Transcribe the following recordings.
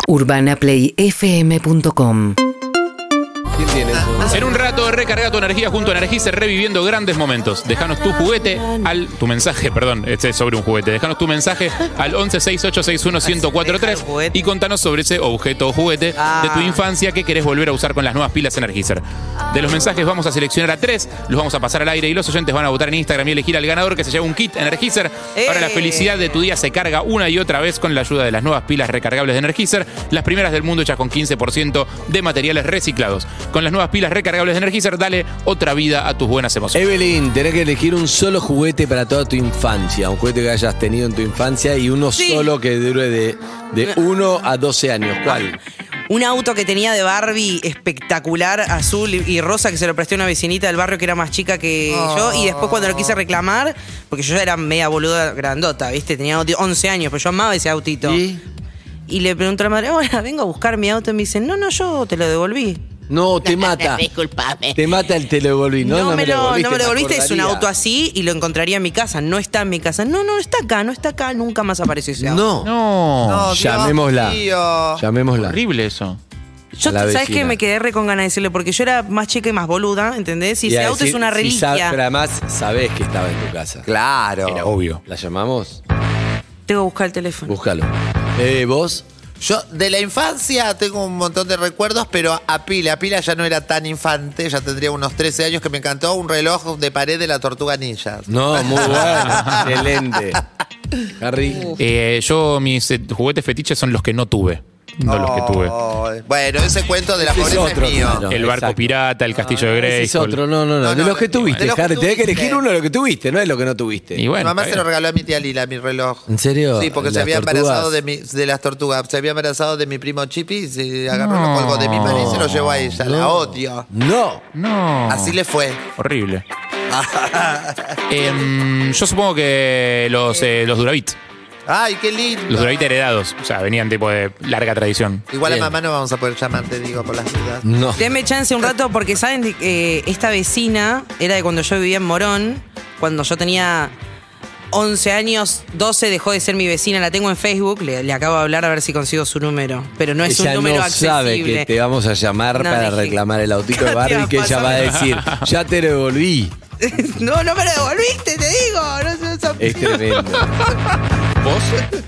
UrbanaPlayFM.com. ¿Quién tiene eso? En un rato, recarga tu energía junto a Energizer, reviviendo grandes momentos. Déjanos tu mensaje, este es sobre un juguete. Déjanos tu mensaje al 1168611043 y contanos sobre ese objeto o juguete de tu infancia que querés volver a usar con las nuevas pilas Energizer. De los mensajes vamos a seleccionar a 3, los vamos a pasar al aire y los oyentes van a votar en Instagram y elegir al ganador, que se lleva un kit Energizer. Ahora la felicidad de tu día se carga una y otra vez con la ayuda de las nuevas pilas recargables de Energizer, las primeras del mundo hechas con 15% de materiales reciclados. Con las nuevas pilas recargables de Energizer, dale otra vida a tus buenas emociones. Evelyn, tenés que elegir un solo juguete para toda tu infancia. Un juguete que hayas tenido en tu infancia y uno solo que dure de 1 a 12 años. ¿Cuál? Un auto que tenía de Barbie espectacular, azul y rosa, que se lo presté a una vecinita del barrio que era más chica que yo. Y después cuando lo quise reclamar, porque yo era media boluda grandota, ¿viste? Tenía 11 años, pero yo amaba ese autito. ¿Y? Y le pregunto a la madre, ahora vengo a buscar mi auto. Y me dice, no, yo te lo devolví. No, te mata. Disculpame. Te mata el te lo devolví. No me lo me devolviste, es un acordaría. auto así y lo encontraría en mi casa. No está en mi casa. No está acá, nunca más apareció ese auto. No, Llamémosla. Llamémosla. horrible eso. Yo, La ¿sabes vecina. qué? Me quedé re con ganas de decirle, porque yo era más chica y más boluda, ¿entendés? Y ese auto es una reliquia. Pero además sabés que estaba en tu casa. Claro. Era obvio. ¿La llamamos? Tengo que buscar el teléfono. Búscalo. ¿Vos? Yo de la infancia tengo un montón de recuerdos, pero a Pila ya no era tan infante, ya tendría unos 13 años, que me encantó un reloj de pared de la Tortuga Ninja. No, muy bueno. Excelente. Harry. Yo, mis juguetes fetiches son los que no tuve. No los que tuve. Bueno, ese cuento de la Ese es pobreza otro, es mío. claro. El barco exacto. pirata, el castillo de Ese Grayskull. es otro, no. De los que tuviste, de los que Harry. Tenés que tuviste. elegir uno de lo que tuviste, no es lo que no tuviste. Y Mi bueno, mamá está se lo bien. regaló a mi tía Lila, mi reloj. ¿En serio? Sí, porque se ¿Las había tortugas? embarazado de las tortugas. Se había embarazado de mi primo Chipi y se agarró los colgos de mi madre y se lo llevó a ella. La odio. No. No. Así le fue. Horrible. Yo supongo que los Duravit. Ay, qué lindo. Los Duravit heredados. O sea, venían tipo de larga tradición. Igual Bien. a mamá no vamos a poder llamar, te digo, por las dudas. No. Denme chance un rato, porque saben que esta vecina era de cuando yo vivía en Morón. Cuando yo tenía 11 años, 12 dejó de ser mi vecina. La tengo en Facebook, le acabo de hablar a ver si consigo su número. Pero no es Ella un número no accesible. sabe que te vamos a llamar No, para dije, reclamar el autito de Katia, Barbie, que ella va a decir, ya te lo devolví. No me lo devolviste, te digo. No sé, Es tremendo. ¿Vos?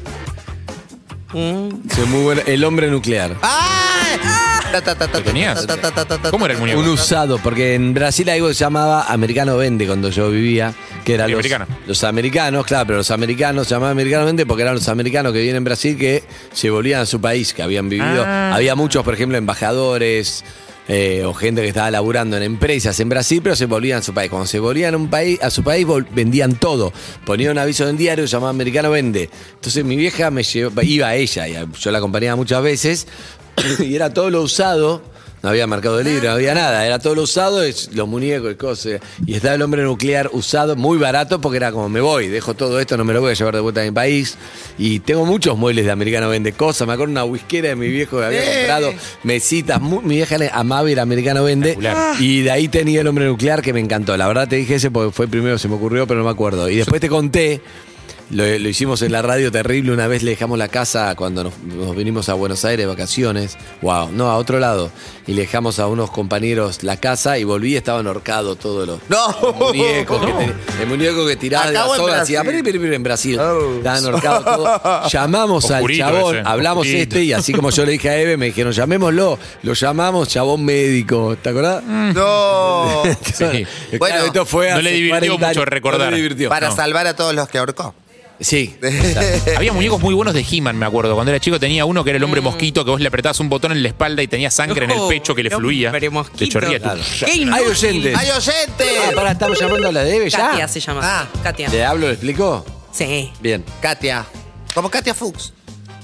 Soy muy bueno. El hombre nuclear. ¿Lo tenías? ¿Cómo era el muñeco? Un usado, porque en Brasil algo se llamaba Americano Vende cuando yo vivía, que eran Sí, los americano. americanos, claro, pero los americanos se llamaban Americano Vende porque eran los americanos que vivían en Brasil que se volvían a su país, que habían vivido. Había muchos, por ejemplo, embajadores o gente que estaba laburando en empresas en Brasil, pero se volvían a su país. Cuando se volvían a su país, vendían todo. Ponían un aviso en el diario, se llamaba Americano Vende. Entonces mi vieja iba a ella, y yo la acompañaba muchas veces, y era todo lo usado. No había mercado de libre, no había nada. Era todo lo usado, los muñecos, cosas. Y estaba el hombre nuclear usado, muy barato, porque era como, me voy, dejo todo esto, no me lo voy a llevar de vuelta a mi país. Y tengo muchos muebles de Americano Vende cosas. Me acuerdo una whiskera de mi viejo que había comprado, mesitas. Mi vieja le amaba ir a Americano Vende. Y de ahí tenía el hombre nuclear que me encantó. La verdad te dije ese porque fue el primero que se me ocurrió, pero no me acuerdo. Y después te conté. Lo hicimos en la radio terrible. Una vez le dejamos la casa cuando nos vinimos a Buenos Aires de vacaciones. Wow, no, a otro lado. Y le dejamos a unos compañeros la casa y volví y estaban ahorcados todos los muñecos. El muñeco que tiraba de la Acá o en soga Brasil. hacía en Brasil. Estaban ahorcados todos. Llamamos Oscurito al chabón, ese, hablamos oscurito. y así como yo le dije a Eve, me dijeron, llamémoslo. Lo llamamos, chabón médico. ¿Te acordás? No. Sí. Bueno, esto fue no hace le divirtió 40 mucho años. recordar. No le divirtió. Para No. salvar a todos los que ahorcó. Sí. Había muñecos muy buenos de He-Man, me acuerdo. Cuando era chico tenía uno que era el hombre mosquito, que vos le apretabas un botón en la espalda y tenía sangre en el pecho que le fluía. hombre Te mosquito. chorría. Claro. ¿Qué Hay inútil? oyentes. ¡Hay oyente! Pará, estamos llamando a la de Eve ya. Katia se llama. Ah. Katia. ¿Le hablo, le explico? Sí. Bien. Katia. Como Katia Fuchs.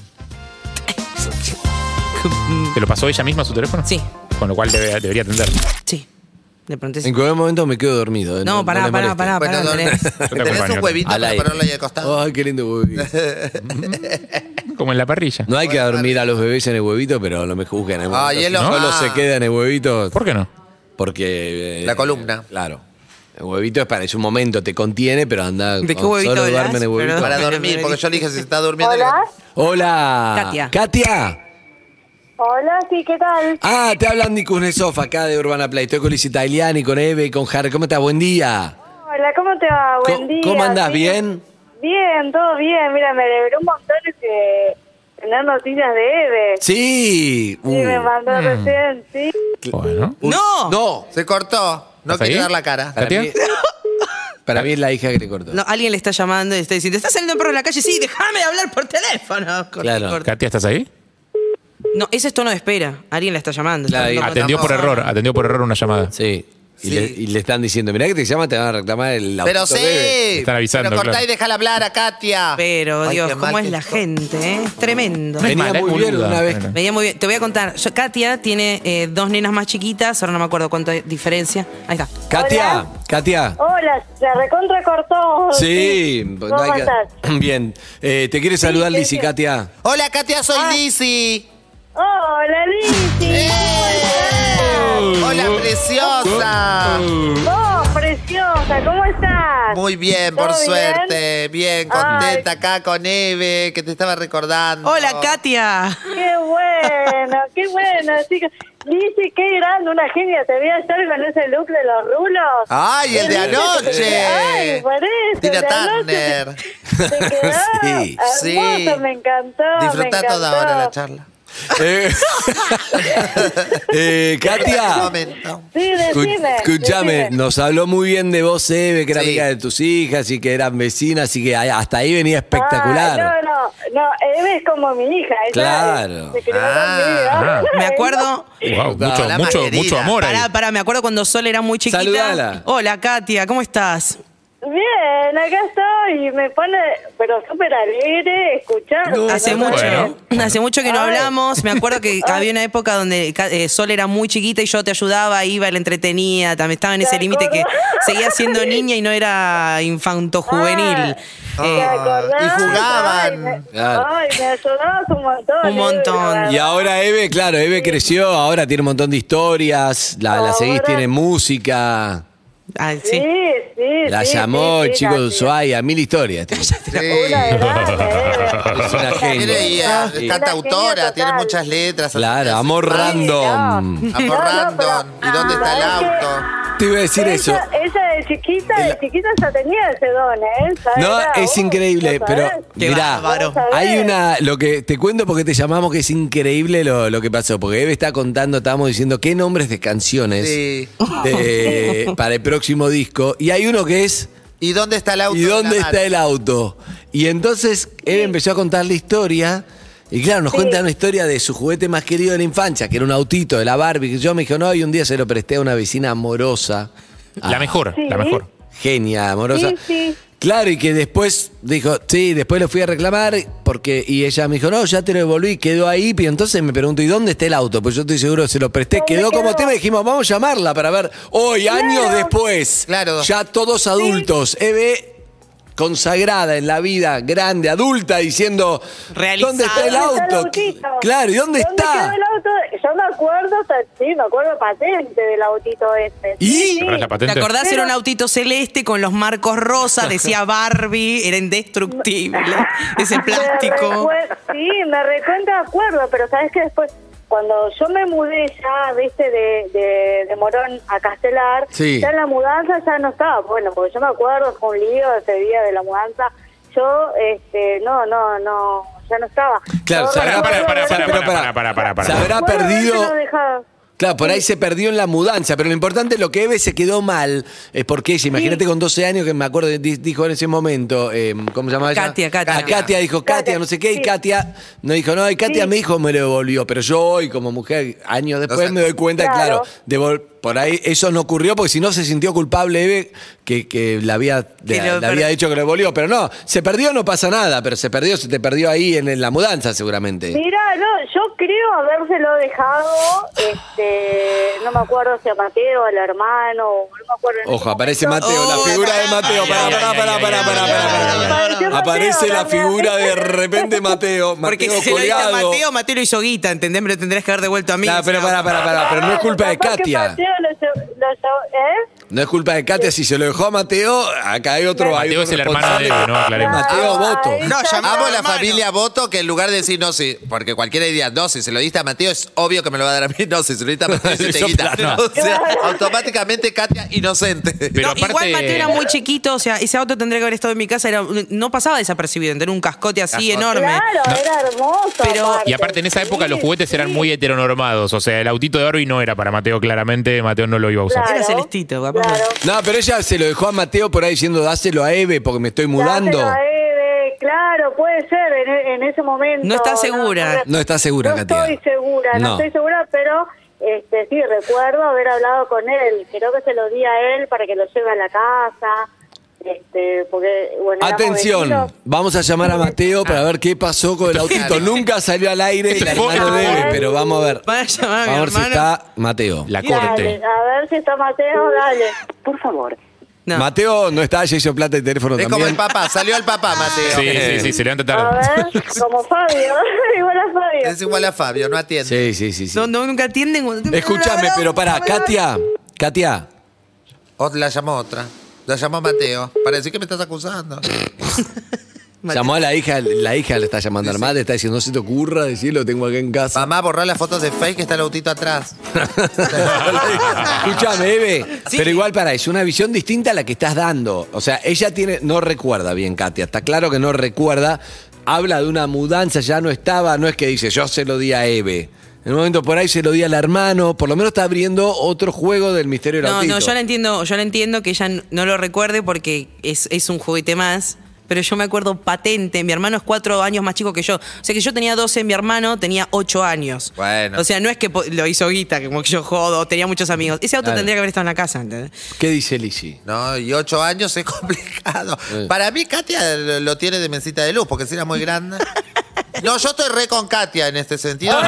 ¿Te lo pasó ella misma a su teléfono? Sí. Con lo cual debería atender. Sí. De pronto En sí. cualquier momento me quedo dormido. No, pará, le moleste. pará, Andrés. ¿Tenés acompaño. un huevito Al para aire. ponerlo ahí al costado? Ay, qué lindo huevito. Como en la parrilla. No hay que dormir a los bebés en el huevito, pero no me juzguen. En el Ay, momento. él Si lo- solo se queda en el huevito. ¿Por qué no? Porque. La columna. Claro. El huevito es un momento, te contiene, pero anda. ¿De qué huevito solo hablas? duerme en el huevito. Perdón. Para dormir, porque yo le dije si está durmiendo. Hola. Hola. Katia. Katia. Hola, sí, ¿qué tal? Ah, te habla Andy Kuznetsov acá de Urbana Play. Estoy con Liz Italiani, con Eve y con Harry. ¿Cómo estás? Buen día. Hola, ¿cómo te va? Buen día. ¿Cómo andás? ¿Sí? ¿Bien? Bien, todo bien. Mira, me alegró un montón tener noticias de Eve. Sí. Sí, me mandó recién, sí. Bueno. ¡No! No. Se cortó. No ¿Estás quiere ahí? dar la cara. Para ¿Katia? mí, para mí es la hija que le cortó. No, alguien le está llamando y está diciendo, ¿estás saliendo un perro en la calle? Sí, déjame hablar por teléfono. Corta, Claro. corta. Katia, ¿estás ahí? No, ese es tono de espera. Alguien la está llamando. Claro, Está ahí. dando Atendió por error una llamada. Sí. Y, Sí. y le están diciendo, mirá que te llama, te van a reclamar el Pero autito de Eve. sí. Están avisando, Pero cortá claro. y déjala hablar a Katia. Pero, Ay, Dios, qué mal cómo es que la estoy. gente, ¿eh? Es tremendo. No es Venía mala, muy es bien boluda. una vez. Bueno. Me veía muy bien. Te voy a contar. Katia tiene 2 nenas más chiquitas. Ahora no me acuerdo cuánto hay diferencia. Ahí está. Katia, Hola. Katia. Hola, se recontra cortó. Sí. ¿Cómo estás? Bien. Te quiere saludar sí, Lizzy, sí. Katia. Hola, Katia, soy Lizzy. Hola, Lizzy. Hola, preciosa. Oh, preciosa, ¿cómo estás? Muy bien, por ¿Todo suerte. Bien, contenta acá con Eve, que te estaba recordando. Hola, Katia. Qué bueno, chicos. Lizzy, qué grande, una genia. Te vi ayer con ese look de los rulos. Ay, el de anoche. Ay, por eso. Tina el de anoche Turner. Te quedó Sí, sí. hermoso, me encantó. Disfrutá me toda encantó. ahora la charla. Katia. Un momento. Sí, decime. Escúchame, decime. nos habló muy bien de vos, Eve, que era Sí. amiga de tus hijas y que eran vecinas y que hasta ahí venía Ah, espectacular. no, Eve es como mi hija. Ella Claro. se crió Ah, conmigo. Me acuerdo. Wow, No, la más querida. mucho amor ahí. Pará, me acuerdo cuando Sol era muy chiquita. Saludala. Hola, Katia, ¿cómo estás? Bien, acá estoy y me pone, pero súper alegre escuchar. Hace Bueno. mucho, hace mucho que no Ay. hablamos. Me acuerdo que había una época donde Sol era muy chiquita y yo te ayudaba, iba, la entretenía. También estaba en ese ¿Te límite que acordás? seguía siendo niña y no era infanto-juvenil. ¿Te acordás? y jugaban. Claro. Ay, me ayudabas un montón. Un montón. Eve, Y ahora Eve, claro, Eve creció, ahora tiene un montón de historias, la seguís, Ahora- tiene música, Ay, Sí, sí. la sí, llamó sí, el sí, chico de casi. Ushuaia, 1000 historias. tiene. Una grande, Eve. Es una genia. Tiene, y, Sí. canta autora, total. tiene muchas letras. Claro, amor Sí, random. Amor No, random. pero- ¿Y dónde está el ¿sabes qué? auto? Te iba a decir eso. Ella de chiquita ya tenía ese don, ¿eh? ¿Sabes? No, es increíble, ¿lo pero sabés? Qué mirá, bárbaro. hay una, lo que te cuento porque te llamamos que es increíble lo que pasó, porque Eve está contando, estábamos diciendo qué nombres de canciones Sí. para el próximo disco, y hay uno que es ¿Y dónde está el auto? ¿y de dónde la está Mari? el auto? Y entonces Eve empezó a contar la historia. Y claro, nos cuenta una historia de su juguete más querido de la infancia, que era un autito de la Barbie, que yo me dijo, no, y un día se lo presté a una vecina amorosa. La mejor, Sí. la mejor. Genia, amorosa. Sí, sí. Claro, y que después dijo, sí, después lo fui a reclamar, y ella me dijo, no, ya te lo devolví, quedó ahí, y entonces me pregunto, ¿y dónde está el auto? Pues yo estoy seguro que se lo presté, ¿Dónde quedó como quedó? tema, y dijimos, vamos a llamarla para ver, hoy, años después, Claro. ya todos adultos, Eve consagrada en la vida, grande, adulta, diciendo, Realizada. ¿dónde está el ¿Dónde está el auto? autito? Claro, ¿y dónde ¿Dónde está? quedó el auto? Yo me acuerdo, sí, me acuerdo patente del autito este. ¿Y? Sí, ¿Verdad la sí. ¿Te patente? acordás? Pero- Era un autito celeste con los marcos rosas, decía Barbie, era indestructible. Ese plástico. Sí, me recuerdo de acuerdo, pero sabes que después, cuando yo me mudé ya, viste, de Morón a Castelar, Sí. ya en la mudanza ya no estaba. Bueno, porque yo me acuerdo, fue un lío ese día de la mudanza. Yo, no, ya no estaba. Claro, Yo se habrá recuerdo- Para. Se habrá Recuerdo perdido. habértelo dejado. Claro, por ahí se perdió en la mudanza, pero lo importante es lo que Eve se quedó mal, es porque ella, imagínate con 12 años, que me acuerdo, dijo en ese momento, ¿cómo se llamaba ella? Katia. A Katia dijo, Katia, no sé qué, y Sí. Katia no dijo, no, y Katia Sí. me dijo, me lo devolvió, pero yo hoy, como mujer, años después, O sea, me doy cuenta, claro. por ahí eso no ocurrió, porque si no se sintió culpable Eve, que le había dicho que lo devolvió, pero no, se perdió, no pasa nada, pero se te perdió ahí en la mudanza seguramente. Mira, no, yo creo habérselo dejado, no me acuerdo si a Mateo, al hermano, no me acuerdo. en Ojo, ese aparece momento. Mateo, la Oh, figura de ay, Mateo. ay, Pará. Apareció Mateo Aparece la también. figura de repente Mateo. Porque Mateo si se lo diste a colgado. Mateo lo hizo guita, ¿entendés? Me lo tendrías que haber devuelto a mí. Nah, pero pará. Pero no es culpa de Capaz que Katia. Mateo lo llevó, ¿eh? No es culpa de Katia, si se lo dejó a Mateo, acá hay otro. Mateo es el hermano de él, ¿no? Aclaremos. Mateo Boto. No, llamamos a la hermano. familia Boto, que en lugar de decir no, sí, porque cualquiera diría, no, si se lo diste a Mateo, es obvio que me lo va a dar a mí. No, si se lo diste a Mateo, se te Yo quita. plano. O sea, automáticamente Katia inocente. Pero No, aparte, igual Mateo era muy chiquito, o sea, ese auto tendría que haber estado en mi casa, no pasaba desapercibido, tener un cascote así enorme. Claro, era hermoso. Pero- Y aparte, en esa época Sí, los juguetes eran sí. muy heteronormados. O sea, el autito de Barbie no era para Mateo, claramente. Mateo no lo iba a usar. Era Celestito, capaz. Claro. No, pero ella se lo dejó a Mateo por ahí diciendo, dáselo a Eve porque me estoy mudando. Dáselo a Eve, claro, puede ser en ese momento. No está segura. No está segura, No Katia. estoy segura, No. no estoy segura, pero sí, recuerdo haber hablado con él. Creo que se lo di a él para que lo lleve a la casa. Porque, bueno, éramos Atención, vecinos. vamos a llamar a Mateo para ver qué pasó con el autito. Nunca salió al aire el hermano de Eve, pero vamos a ver. Van a llamar a mi Vamos a ver si hermano. está Mateo. La Dale, corte. a ver si está Mateo, dale. Por favor. No. Mateo no está, ya hizo plata y teléfono Es como el también. papá, salió el papá, Mateo. Sí, se levanta A tarde. ver, como Fabio, igual a Fabio. Es igual a Fabio, no atiende. Sí. Nunca atienden. Escúchame, pero pará, Katia. La llamó otra. La llamó Mateo. Para decir que me estás acusando. Llamó a la hija le está llamando al madre, le está diciendo, no se te ocurra decirlo, tengo acá en casa. Mamá, borrar las fotos de fake que está el autito atrás. Escúchame, Eve, pero igual es una visión distinta a la que estás dando. O sea, ella no recuerda bien, Katia, está claro que no recuerda, habla de una mudanza, ya no estaba, no es que dice, yo se lo di a Eve. En un momento por ahí se lo di al hermano, por lo menos está abriendo otro juego del misterio del autito. No, yo la entiendo que ella no lo recuerde porque es un juguete más. Pero yo me acuerdo patente, mi hermano es 4 años más chico que yo. O sea que yo tenía 12, mi hermano tenía 8 años. Bueno. O sea, no es que lo hizo guita, como que yo jodo, tenía muchos amigos. Ese auto Claro. tendría que haber estado en la casa, ¿entendés? ¿Qué dice Lizzy? No, y 8 años es complicado. Para mí, Katia lo tiene de mesita de luz, porque si era muy grande. No, yo estoy re con Katia en este sentido.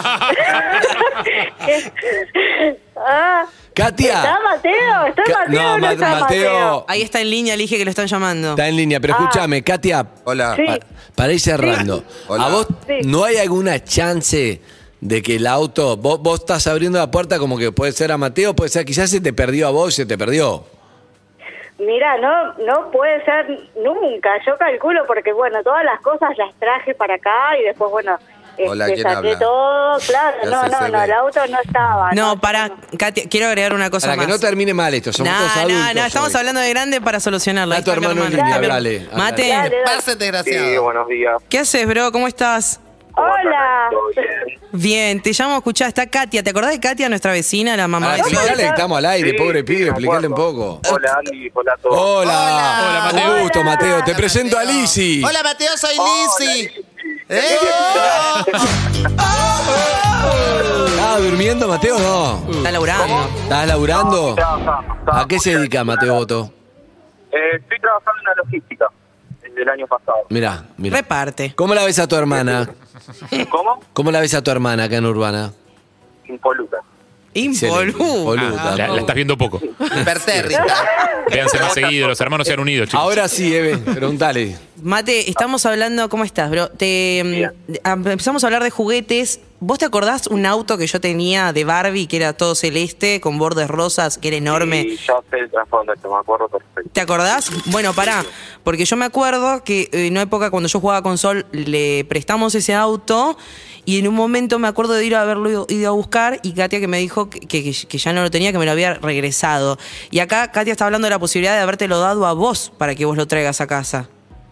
Ah, Katia. ¿está Mateo? ¿Está Mateo No, o no está Mateo Ahí está en línea, le dije que lo están llamando. está en línea, pero escúchame, Katia, Hola. Sí. para ir cerrando, Hola. ¿a vos Sí. no hay alguna chance de que el auto, vos estás abriendo la puerta como que puede ser a Mateo, puede ser, quizás se te perdió a vos y se te perdió? Mira, no puede ser nunca. Yo calculo porque, bueno, todas las cosas las traje para acá y después, bueno, Hola, ¿quién saqué habla? todo. Claro, Ya se ve. el auto no estaba. No, para, Katia, quiero agregar una cosa Para más. que no termine mal esto, somos todos adultos. estamos hoy. hablando de grande para solucionarlo. Da Ahí tu está mi hermano en hermano. línea, Está mi dale, hermano. dale. Mate, Dale, dale. Pase, desgraciado. Sí, buenos días. ¿qué haces, bro? ¿Cómo estás? Hola. ¿Todo bien? Bien, te llamo a escuchar. Está Katia. ¿Te acordás de Katia, nuestra vecina, la mamá Ah, de Sol? explícale que estamos al aire, Sí, pobre sí, pibe, me explícale un acuerdo. poco. Hola, Andy. Hola a todos. Hola, Hola. Mateo. Un gusto, Mateo. Te Hola, presento a Mateo. Lizzy. Hola, Mateo, soy Lizzy. ¿Estabas durmiendo, Mateo? No. Está laburando. ¿Estás laburando? Trabajando. ¿A qué se dedica Mateo Boto? Estoy trabajando en la logística desde el año pasado. Mirá. Reparte. ¿Cómo la ves a tu hermana? ¿Cómo? ¿Cómo la ves a tu hermana acá en Urbana? Impoluta. Excelente. Impoluta. Impoluta. La estás viendo poco. Hipertérrica. Véanse más seguido, los hermanos se han unido, chicos. Ahora sí, Eve, preguntale. Mate, estamos hablando, ¿cómo estás, bro? Empezamos a hablar de juguetes. ¿Vos te acordás un auto que yo tenía de Barbie que era todo celeste, con bordes rosas, que era enorme? Y ya sé el trasfondo, me acuerdo perfecto. ¿Te acordás? Bueno, pará, porque yo me acuerdo que en una época cuando yo jugaba con Sol le prestamos ese auto y en un momento me acuerdo de ir a haberlo ido a buscar y Katia que me dijo que ya no lo tenía, que me lo había regresado. Y acá Katia está hablando de la posibilidad de habértelo dado a vos para que vos lo traigas a casa.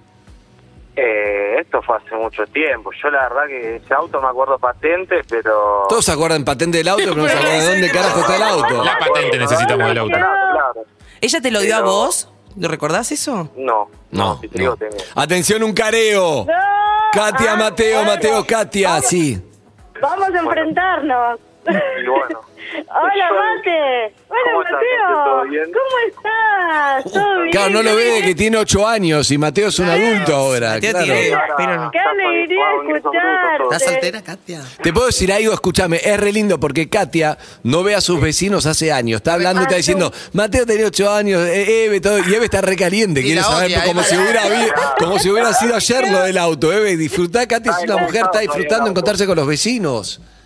Esto fue hace mucho tiempo. Yo la verdad que ese auto me acuerdo patente, pero... Todos se acuerdan patente del auto, pero no se acuerdan de dónde carajo está el auto. La patente necesitamos del auto. Claro. ¿Ella te lo dio a Pero- vos? ¿Lo recordás eso? No, No, si te digo no. tengo. Atención, un careo. Katia, Mateo, Mateo, Katia, sí. Vamos a enfrentarnos. Y bueno. Hola, Mate. Hola, ¿Cómo estás, Mateo. ¿todo bien? ¿Cómo estás? ¿Todo bien? Claro, no lo ve de que tiene 8 años y Mateo es un adulto ahora. Mateo Claro. tiene- Ahora pero no. Qué ya alegría soy- ingresos brutos escucharte. todos. ¿Estás soltera, Katia? Te puedo decir algo, escúchame, es re lindo porque Katia no ve a sus vecinos hace años. Está hablando y está diciendo, Mateo tenía 8 años, Eve, todo, y Eve está re caliente, Y quiere la saber odia, como, Eve. como si hubiera sido ayer lo del auto. Eve, disfrutá, Katia es una mujer, está disfrutando encontrarse con los vecinos. Ay,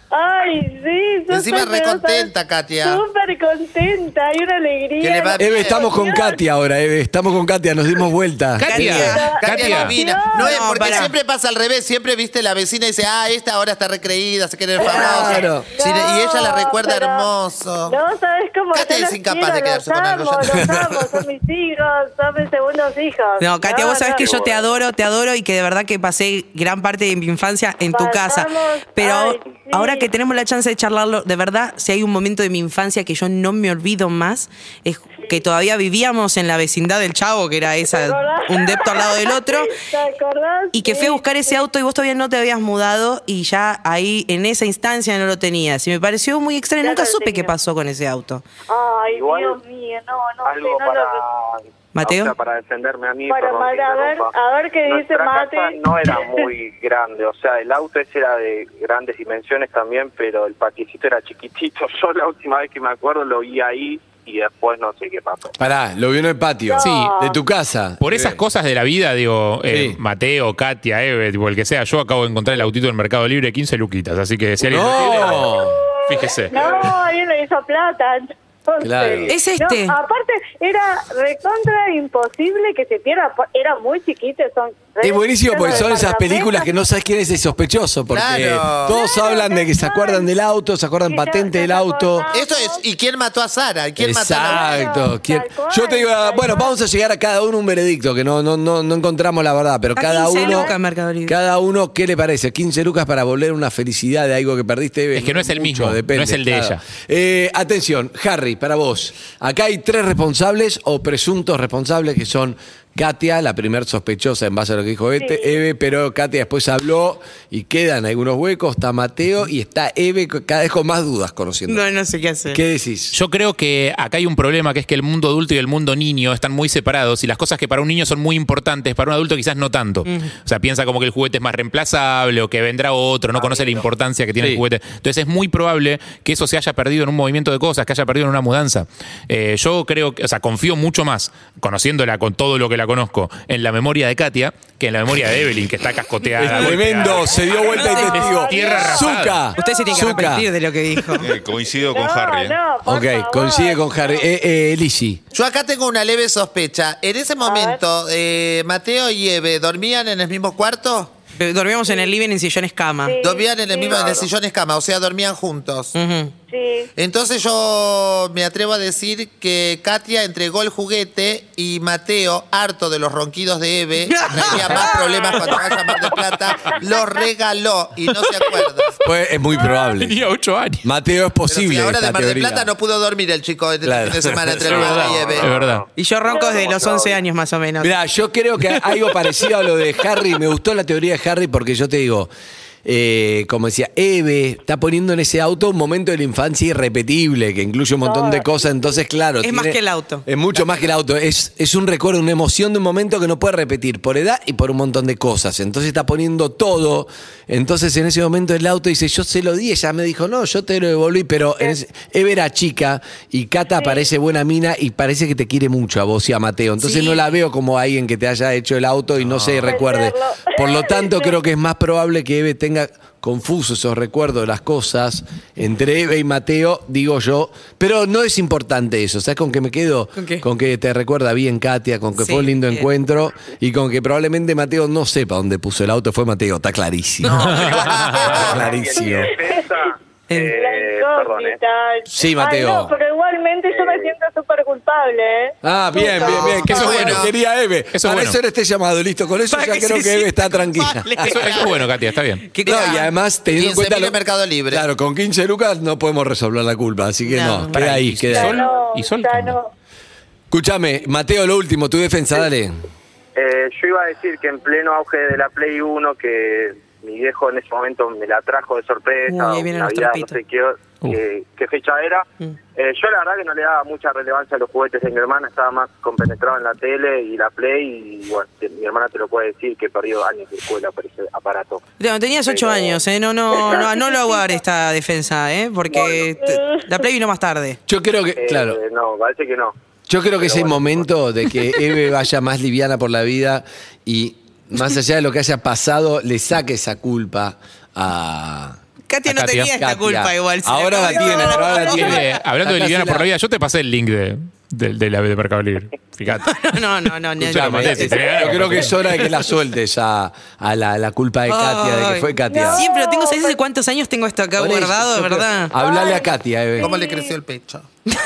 Ay, sí, yo Encima estoy recontenta, Katia. Súper contenta, hay una alegría. Que le va Eve, estamos con Katia ahora, Eve, estamos con Katia, nos dimos vuelta. Katia, Katia es divina. No es No, porque pará. siempre pasa al revés. Siempre, viste, la vecina dice, esta ahora está recreída, se quiere famosa. Claro. Sí, y ella la recuerda pero hermoso. No, ¿sabes cómo? Katia Yo es los incapaz de quiero, quedarse con algo, Los ya te- amo, son mis hijos, son mis segundos hijos. No, Katia, vos sabés que yo te adoro y que de verdad que pasé gran parte de mi infancia en tu casa. Pasamos- Pero ay, sí. ahora que tenemos la chance de charlarlo, de verdad, si hay un momento de mi infancia que yo no me olvido más, es que todavía vivíamos en la vecindad del Chavo, que era esa, un depto al lado del otro. ¿Te acordás? Y que fui a buscar ese auto y vos todavía no te habías mudado y ya ahí en esa instancia no lo tenías. Y me pareció muy extraño, Ya nunca lo supe tenía. qué pasó con ese auto. Ay, Igual, Dios mío, no algo sé, no para... lo... Mateo. O sea, para defenderme a mí, Para perdón que a ver, interrumpa. a ver qué dice Nuestra Mate. casa no era muy grande, o sea, el auto ese era de grandes dimensiones también, pero el patiecito era chiquitito. Yo la última vez que me acuerdo lo vi ahí y después no sé qué pasó. Pará, lo vio en el patio. Sí. De tu casa. Por esas Eve. cosas de la vida, digo, Sí. Mateo, Katia, Eve, tipo el que sea, yo acabo de encontrar el autito del Mercado Libre, 15 luquitas, así que si alguien lo tiene, No. fíjese. No, alguien le hizo plata. Entonces, Claro. Es este. No, aparte, era recontra imposible que se pierda. Era muy chiquito. Es buenísimo porque los son esas departamentos. películas que no sabes quién es el sospechoso, porque Claro. todos hablan de que se acuerdan del auto, se acuerdan Sí, patente ya del se auto. acordaba. Esto es, ¿y quién mató a Sara? ¿Quién mató a la... Exacto. Tal ¿Quién? cual, Yo te digo, tal bueno, cual. vamos a llegar a cada uno un veredicto, que no encontramos la verdad, pero A cada 15 uno, lucas, Mercado Libre. cada uno, ¿qué le parece? 15 lucas para volver una felicidad de algo que perdiste. Es que no es el mucho, mismo, depende, no es el de ella. Atención, Harry, para vos. Acá hay 3 responsables o presuntos responsables que son Katia, la primer sospechosa en base a lo que dijo Eve, pero Katia después habló y quedan algunos huecos, está Mateo y está Eve cada vez con más dudas conociendo. No sé qué hacer. ¿Qué decís? Yo creo que acá hay un problema, que es que el mundo adulto y el mundo niño están muy separados y las cosas que para un niño son muy importantes, para un adulto quizás no tanto. O sea, piensa como que el juguete es más reemplazable o que vendrá otro, no conoce la importancia que tiene Sí. el juguete. Entonces es muy probable que eso se haya perdido en un movimiento de cosas, que haya perdido en una mudanza. Yo creo que, o sea, confío mucho más, conociéndola con todo lo que la conozco, en la memoria de Katia que en la memoria de Evelyn, que está cascoteada. Es tremendo, golpeada. se dio vuelta y testigo. Tierra arrasada. Zucca. Usted se tiene que Zucca. arrepentir de lo que dijo. Coincido con Harry. No, por Ok, favor. coincide con Harry. Lizzy. Yo acá tengo una leve sospecha. En ese momento, Mateo y Eve, ¿dormían en el mismo cuarto? Dormíamos en el living en sillones cama. Sí. Dormían en el mismo, en el Claro. sillón cama, o sea, dormían juntos. Ujú. Sí. Entonces yo me atrevo a decir que Katia entregó el juguete y Mateo, harto de los ronquidos de Eve, que traía más problemas cuando vaya a Mar del Plata, lo regaló y no se acuerda. Pues es muy probable. Tenía 8 años. Mateo, es Pero posible. si ahora esta de Mar del teoría. Plata no pudo dormir el chico este Claro. fin de semana entre Es el verdad, padre y Eve. es verdad. Y yo ronco desde los 11 años más o menos. Mirá, yo creo que algo parecido a lo de Harry, me gustó la teoría de Harry porque yo te digo, como decía, Eve está poniendo en ese auto un momento de la infancia irrepetible, que incluye un montón de cosas, entonces claro. Es más que el auto. Es mucho más que el auto, es un recuerdo, una emoción de un momento que no puede repetir por edad y por un montón de cosas, entonces está poniendo todo, entonces en ese momento el auto dice, yo se lo di, ella me dijo, no, yo te lo devolví, pero Eve era chica y Cata parece buena mina y parece que te quiere mucho a vos y a Mateo, entonces Sí. no la veo como alguien que te haya hecho el auto y no se recuerde. serlo. Por lo tanto, creo que es más probable que Eve tenga confusos esos recuerdos de las cosas entre Eve y Mateo, digo yo, pero no es importante eso, ¿sabes con qué me quedo? ¿Con qué? Con que te recuerda bien Katia, con que Sí, fue un lindo bien. encuentro y con que probablemente Mateo no sepa dónde puso el auto, fue Mateo, está clarísimo. Está clarísimo. La Perdón, incógnita. Sí, Mateo. Ay, no, pero igualmente yo me siento súper culpable, ¿eh? Ah, bien, bien, bien, que eso es bueno, quería Eve. Eso es Para bueno. hacer este llamado, listo, con eso Para ya que creo se que Eve está sienta tranquila. culpable. Eso es bueno, Katia, está bien. ¿Qué No, y además, teniendo en 15.000 cuenta. en Mercado Libre. Claro, con 15 lucas no podemos resolver la culpa, así que no, No. queda ahí, queda ahí. Sol, y Sol, ya ¿qué onda? no. Escúchame, Mateo, lo último, tu defensa, dale. Yo iba a decir que en pleno auge de la Play 1, que mi viejo en ese momento me la trajo de sorpresa, Uy, ahí o vienen los Navidad, no trapitos. sé qué fecha era. Yo la verdad que no le daba mucha relevancia a los juguetes de mi hermana, estaba más compenetrado en la tele y la Play, y bueno, mi hermana te lo puede decir que perdió años de escuela por ese aparato. No, tenías 8 Pero- años, ¿eh? No lo hago dar esta defensa, ¿eh? Porque la Play vino más tarde. Yo creo que, claro, No, parece que no. yo creo que es el bueno. momento de que Eve vaya más liviana por la vida y más allá de lo que haya pasado, le saque esa culpa a Katia no tenía esta Katia. culpa igual. Ahora la tiene, pero ahora la tiene. Hablando de Acá Liliana se la- por la vida, yo te pasé el link de la de Mercado Libre. Fíjate. No. Escuchá, Maté, si tenés ganas, Yo creo que es hora de que la sueltes a la culpa de Katia, de que fue Katia. Siempre lo tengo, ¿sabes hace cuántos años tengo esto acá Por eso, guardado, de yo creo- verdad? Hablale a Katia, Eve. ¿Cómo le creció el pecho?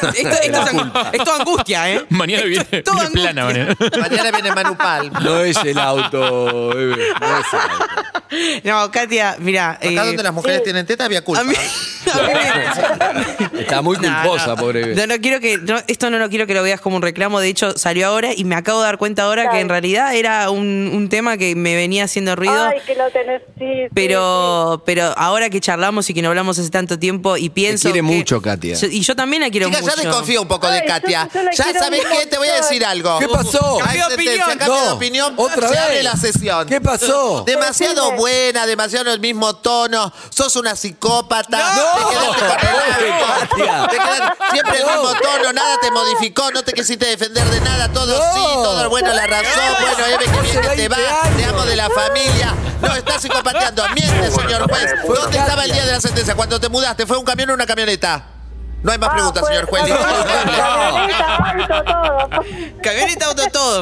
Esto es angustia, ¿eh? Mañana viene todo plana. Mañana. Mañana viene Manu Palm. No es el auto, Eve. No es el auto. No, Katia, mira. Acá donde las mujeres tienen teta había culpa. a mí me- Está muy culposa, pobre Eve. No quiero que. Esto no quiero que lo veas como un reclamo. De hecho, salió ahora y me acabo de dar cuenta ahora que en realidad era un tema que me venía haciendo ruido. Ay, que lo tenés, sí. Pero ahora que charlamos y que no hablamos hace tanto tiempo y pienso. quiere que- mucho, Katia. Y yo también la quiero Chicas, mucho. ya desconfío un poco de Ay, Katia. yo la Ya quiero sabés un qué, te voy a montón. decir algo. ¿Qué pasó? Hay Cambió de sentencia, opinión. cambio de No, opinión. otra Se abre vez. la sesión. ¿Qué pasó? Demasiado Decime. buena, demasiado el mismo tono. Sos una psicópata. No. Te quedaste con el Katia. auto. Te quedaste siempre el No. mismo tono, nada te modificó, no te quisiste defender de nada, todo No. sí, todo bueno, la razón. Bueno, Eve, que bien que te va, 20 te amo de la familia. No, estás psicopateando. Miente, señor juez. ¿Dónde estaba el día de la sentencia? Cuando te mudaste, ¿fue un camión o una camioneta? No hay más preguntas, señor juez. Camioneta, auto, todo. Camioneta, auto, todo.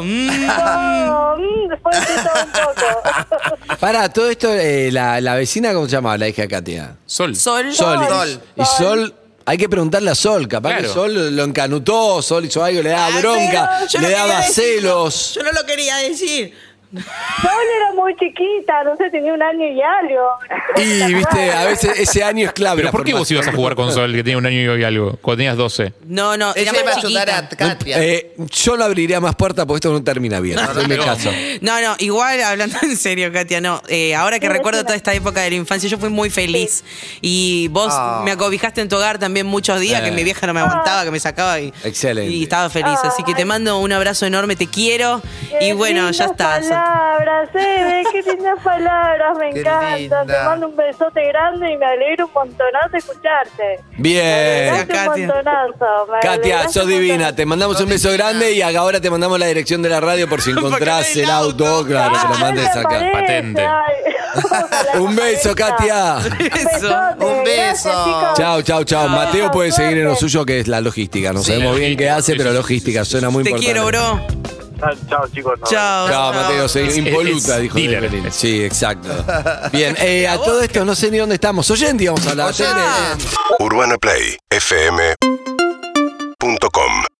No, después de todo un poco. Pará, todo esto, la vecina, ¿cómo se llamaba la hija de Katia? Sol. Sol. Sol. Y Sol, hay que preguntarle a Sol, capaz Claro. que Sol lo encanutó, Sol hizo algo, le daba bronca, Yo le no daba quería decirlo. celos. Yo no lo quería decir. Sol era muy chiquita, no sé, tenía 1 año y algo. Y, viste, a veces ese año es clave. ¿Pero la por qué vos formación. ibas a jugar con Sol, que tenía 1 año y algo, cuando tenías 12? No, era Ella más iba a ayudar a chiquita. Katia. Yo no abriría más puertas porque esto no termina bien. Hazme caso. No, igual hablando en serio, Katia, no. Ahora que Sí, recuerdo decime. toda esta época de la infancia, yo fui muy feliz. Y vos me acobijaste en tu hogar también muchos días, que mi vieja no me aguantaba, que me sacaba y, Excelente. y estaba feliz. Así que te mando un abrazo enorme, te quiero. Y bueno, ya está. Palabras, qué lindas palabras, me Qué encantan. linda. Te mando un besote grande y me alegro un montonazo escucharte. Bien. Me alegraste un Katia. montonazo. me Katia, alegraste sos un divina. montonazo. Te mandamos un beso grande y ahora te mandamos la dirección de la radio por si encontrás Porque el no hay auto. auto. Claro, que lo Ay, mandes me acá. parece, Patente. ay. Ojalá Un beso, aparezca. Katia. Un besote. Un Gracias, beso. chicos. Chao. Mateo puede seguir en lo suyo, que es la logística. No sabemos bien qué hace, pero logística suena muy Te importante. quiero, bro. Chao, chicos. Chao. Chao, Mateo, seguí Es- impoluta, es dijo dealer. Evelyn. Sí, exacto. Bien, a todo esto no sé ni dónde estamos. Oyente, vamos a hablar. Oyente. UrbanaPlayFM.com